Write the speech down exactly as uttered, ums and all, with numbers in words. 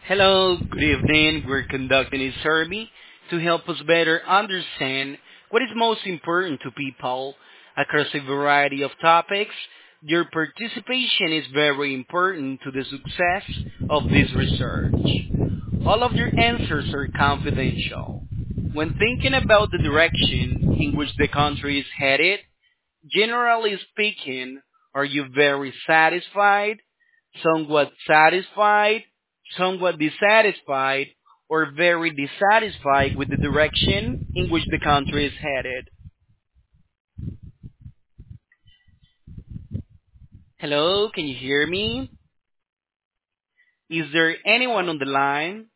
Hello, good evening. We're conducting a survey to help us better understand what is most important to people across a variety of topics. Your participation is very important to the success of this research. All of your answers are confidential. When thinking about the direction in which the country is headed, generally speaking, are you very satisfied, somewhat satisfied, somewhat dissatisfied, or very dissatisfied with the direction in which the country is headed? Hello, can you hear me? Is there anyone on the line?